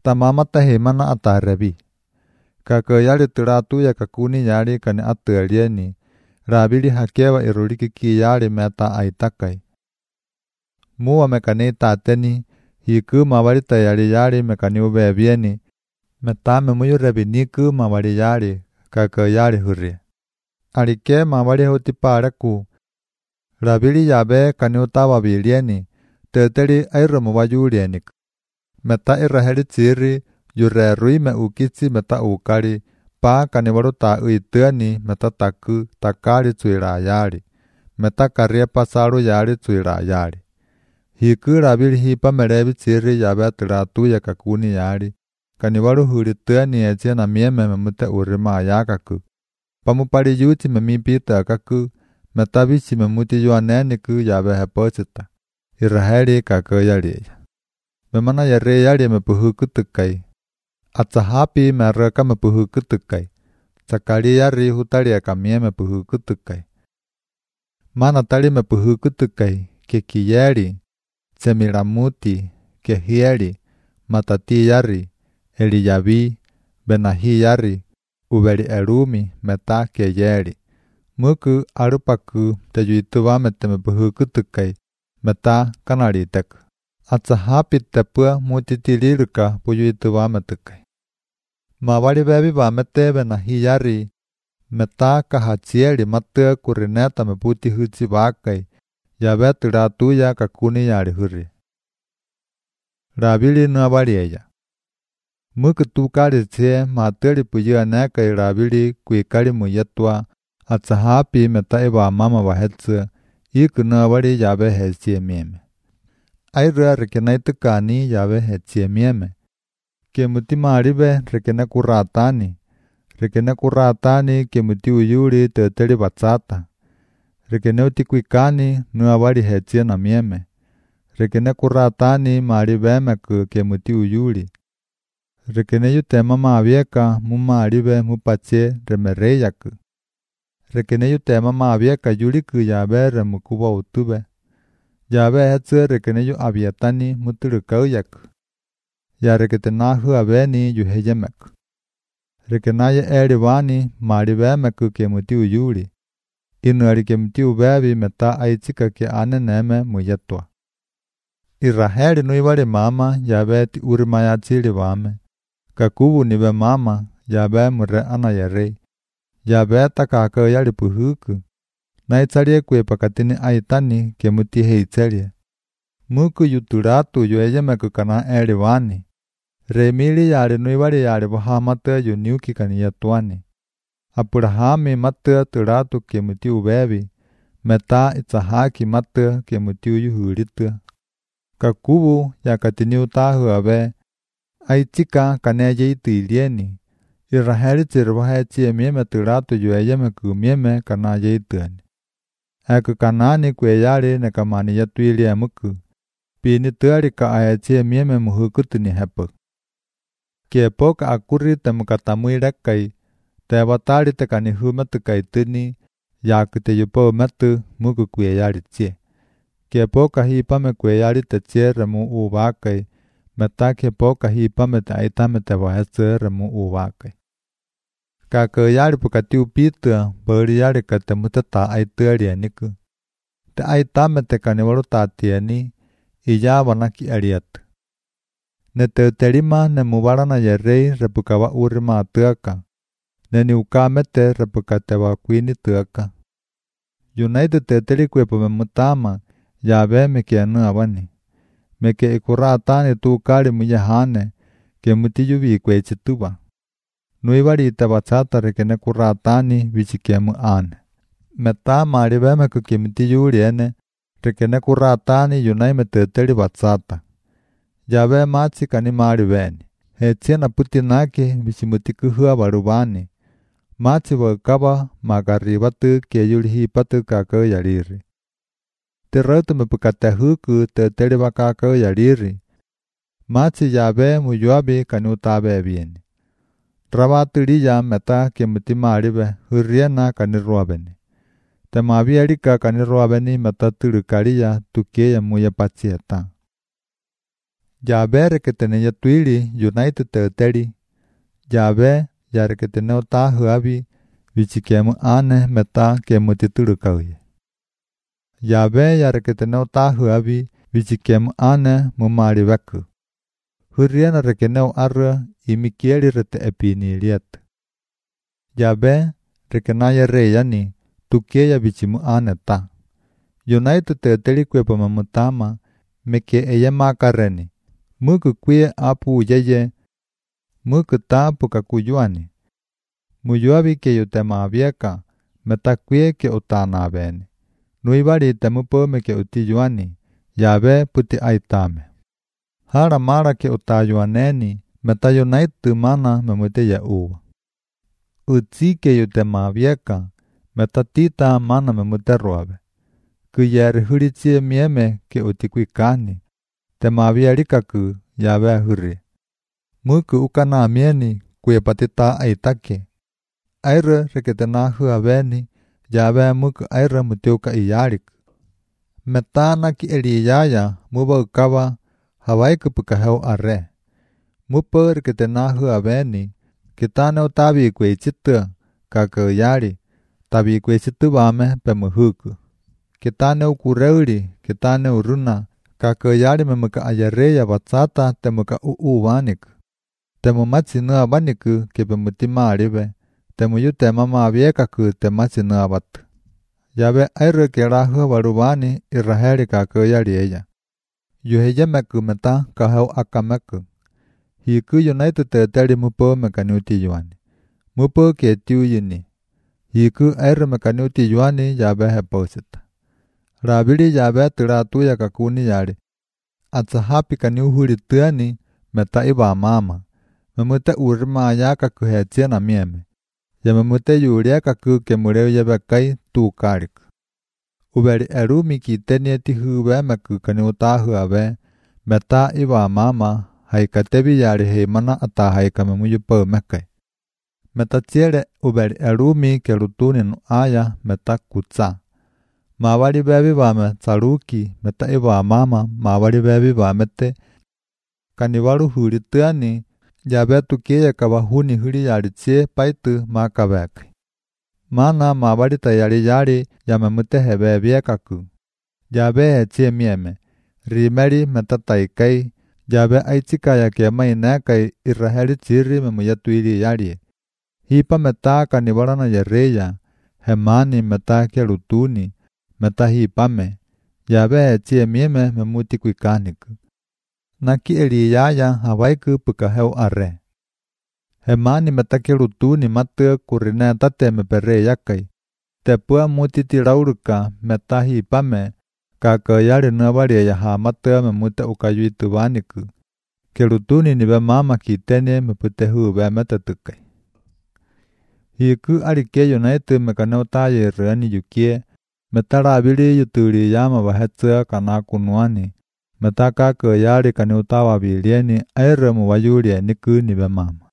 Tamamata hemana atarebi. Kakayari tiratu ya kakuni yari kani atelieni. Rabili hakewa iruliki ki yari meta aitakai. Mua mekani tateni. Hiku mawarita yari mekani ubebieni. Meta memuyu rebiniku mawari yari. Kakayari hurri. Arike mawari hutiparaku. Rabili yabe kani utawa bilieni. Teteri airomu wajulienik. Meta iraheli tsiri. Yure rui me ukitsi meta ukari. Pa kani waru ta uiteni meta taku takari tsuira yari. Meta karia pasaru yari tsuira yari. Hiku rabili hipa merebi tsiri yabe tiratu ya kakuni yari. Kani waru huriteni eche na mieme memute urima yakaku. Pamupari yuti memipita kaku. Meta bichi memuti yuaneniku yabe heposita. Iraheli kakayari. Memana yare yari mepuhukutukai. Atsahapi mereka mepuhukutukai. Sakali yari hutari akamie mepuhukutukai. Mana tali mepuhukutukai. Kekiyari. Semiramuti. Kehieri. Matati yari. Eliyabi. Benahi yari. Uberi erumi meta keyeri. Muku arupaku teyuituwa mete mepuhukutukai. Meta kanaritek. Atsahapi tepua mutitiliruka puyuituwa metukai. Mawari bebi wamete benahi yari. Meta kahachieri mate kurineta meputi huchi wakai. Yabe tiratu ya kakuni yari hurri. Rabili nuawari eya. Muku tukari tse materi puyu aneka rabili kuikari muyetwa. Atsahapi meta iwa mama wahetsu. Iku nuawari yabe hesie mieme. Aira rekena itukani yabe hesie mieme. Kemuti maribe rekena kuratani. Rekena kuratani kemuti uyuri teteri batsata. Rekena utikuikani nuawari hesie na mieme. Rekena kuratani maribe meku kemuti uyuri. Rekena yutema maavieka mumaribe mupache remereyaku. Rekena yutema maavieka yuriku yabe remukuwa utube. Yabe hetsu rekena yu avietani muturukauyaku. Ya reketena huabeni yuheyemeku. Rekena ye eribani maribe meku kemuti uyuri. Inuari kemuti ubebi meta aichika ke aneneme muyetwa. Iraheli nuiwari mama yabe ti urimaya chiri wame. Kakubu nibe mama yabe mure anayerei. Yabe takakayari puhuku. Na itsarie kwe pakatini aitani kemuti heitserie. Muku yuturatu yueyemeku kana eribani. Remili yari nuiwari yari wahamate yuniuki kaniyatuani. Apurahami mate turatu kemuti ubebi. Meta itsahaki mate kemuti uyuhuritu. Kakubu yakatini utahu abe. Aichika kaneye itilieni. Iraheli tsirwahechi mieme turatu yueyemeku mieme kana yeituani. Eku kanani kwe yari nekamani yatuili emuku. Pini tuari ka aechi mieme muhukutuni hepu. Kiepoka akuri temukatamu rekai. Tebatari tekani humetu kaituni. Yakute yupo metu muku kwe yari chie. Kiepoka hipame kwe yari techie remu uwakai. Meta kiepoka hipame te aitame te wahetsu remu uwakai. Kakayari pukati upitu beri yari katemuteta aituari eniku. Te aitame te kaniwaru tatieni. Iya wanaki ariatu. Neteuterima nemubarana yerei repukawa urima atuaka. Neni ukamete repukatewa kuini tuaka. Yunaitu teteri kwepo memutama. Yabe mekianu awani. Meke ikuratani tukari muyahane. Kemuti yubi kwechituwa. Nuiwari itabatsata rekene kuratani vichikemu ane. Meta maribe meku kemuti yuri ene. Rekene kuratani yunai meteteri batsata. Yabe machi kani maribeni. Hechena putinaki vichimutiku hua barubani. Machi wakaba magaribatu ke yuri hipatu kakao yariri. Terautu mepukate huku teteri bakakao yariri. Machi yabe muyuabi kani utabe bieni. Rabaturiya meta kemuti maribe hurriena kani ruabeni. Temabi erika kani ruabeni meta turukariya tukeya muya pachieta. Yabe reketene ya tuili United teteri. Yabe ya reketene ota huabi vichikemu ane meta kemutiturukaye. Yabe ya reketene ota huabi vichikemu ane mumari veku. Huriana rekeneo arra imikieli rete epiniliet. Yabe rekenaya reyani tukeya vichimu ane ta. United teteri kwepa mamutama meke eye makareni. Muku kwe apu yeye. Muku ta puka kuyuani. Muyuabi ke yutema vieka. Meta kwe ke utana beni. Nuibari temupo me ke utiyuani. Yabe puti aitame. Hara mara ke utayuaneni. Meta United mana memute ya uwa. Utsi ke yutema vieka. Meta tita mana memute ruabe. Kuyere huritsie mieme ke utikuikani. Temavia rikaku yabe huri. Muku ukana mieni kwe patita aitake. Aira reketena huabeni yabe muku aira mutiuka iyarik. Metana ki eliyaya muba ukaba hawaiku pukahau arre. Mupa reketena huabeni kitane utabi kwe chitua kaka yari tabi kwe chitu bame pemuhuku. Kitane ukureuri kitane uruna kaka yari memuka ayareya batsata temuka uuwanik. Temu matsinu abaniku kepemutima aribe. Temu yute mama abiekaku tematsinu abat. Yabe aire kerahu barubani iraheri kaka yari eya. Yuheye meku meta kahau akameku. Hiku United teteri mupo mekanuti yuani. Mupo ketiu yini. Hiku aire mekanuti yuani yabe heposita. Rabiri yabe tiratu ya kakuni yari. Atsahapi kaniuhuri tuani meta iba mama. Memute urma ya kakuhetia na mieme. Ya memute yuria kaku kemureo yabe kai tu karik. Uberi erumi kiteni tihuwe meku kaniutahu abe. Meta iba mama haikatebi yari heimana ata haikamemuyupo mekai. Meta tiere uberi erumi kerutuni aya meta kutsa. Mawari bebi bame tsaruki meta iba mama mawari bebi bamete kaniwaru huri tuani yabe tukiya kabahuni huri yari tsie paitu makabek. Mana mawari tayari yari yamemute hebebie kaku. Yabe etie mieme. Rimeri meta taikai yabe aichika ya kiama inekai iraheri chiri memuyatuiri yari. Hipa meta kaniwarana yareya. Hemani meta kerutuni. Meta hipame, yabe etie mieme memuti kuikaniku. Naki eliyaya hawaiku pukaheu arre. Hemani meta kerutuni matu kurine tate mepere yakai. Tepua muti tirauruka meta hipame, kaka yari nabari ya hamatu memuti ukayuitu vaniku. Kerutuni nibe mama kitene mepute hube metatukai. Hiku arike United mekaneuta rani yukie. Meta rabiri yuturi yama bahetsa kana kunuani. Meta kaka yari kaniutawa bilieni aire muwayuri niku nibe mama.